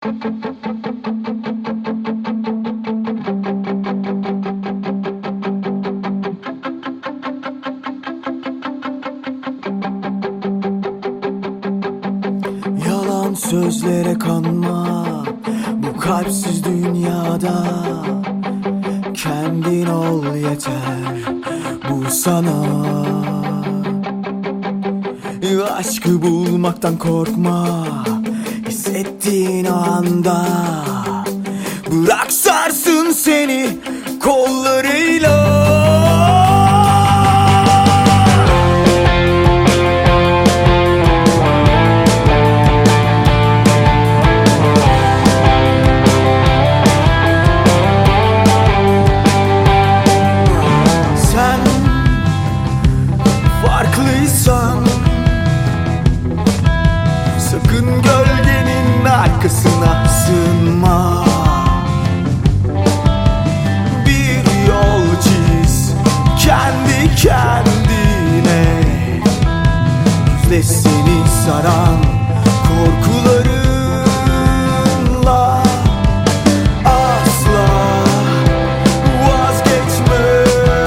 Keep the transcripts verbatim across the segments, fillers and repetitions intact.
Yalan sözlere kanma bu kalpsiz dünyada. Kendin ol yeter bu sana. Aşkı bulmaktan korkma, hissettiğin o anda. Bırak sarsın seni kollarıyla. Sen farklıysan sakın gölgenin arkasına sığınma. Bir yol çiz kendi kendine. Yüzle seni saran korkularınla. Asla vazgeçme.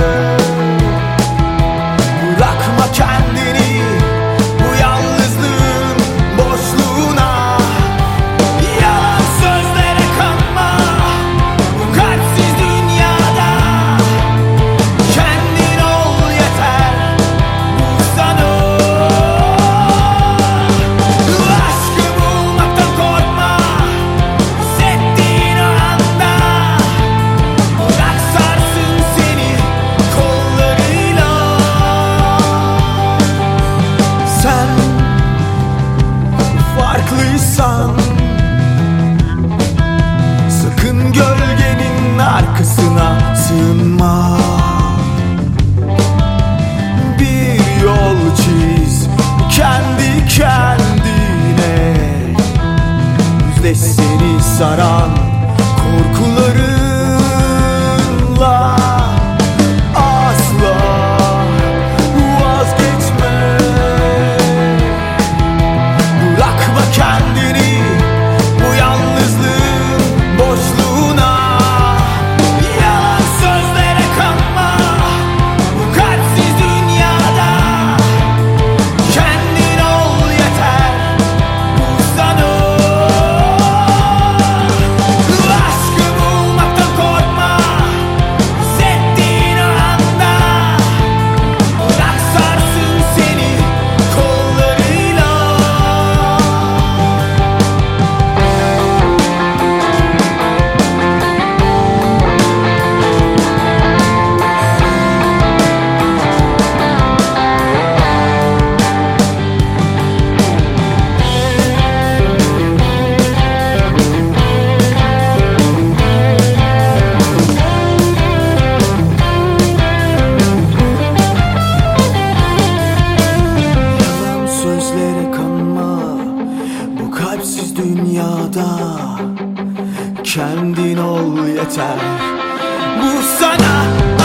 Bırakma kendini bu yalnızlığın boşluğuna. Yalan sözlere kanma bu kalpsiz dünyada. Kendin ol yeter bu sana. Aşkı bulmaktan korkma, hissettiğin o anda. Bırak sarsın seni kollarıyla. Sen farklıysan sakın gölgenin arkasına sığınma. Bir yol çiz kendi kendine. Yüzle seni saran korkularınla. Asla vazgeçme. Bırakma kendini bu yalnızlığın boşluğuna. Yalan sözlere kanma bu kalpsiz dünyada. Kendin ol yeter bu sana. Aşkı bulmaktan korkma, hissettiğin o anda. Bırak sarsın seni kollarıyla. Yalan sözlere kanma bu kalpsiz dünyada. Kendin ol yeter bu sana.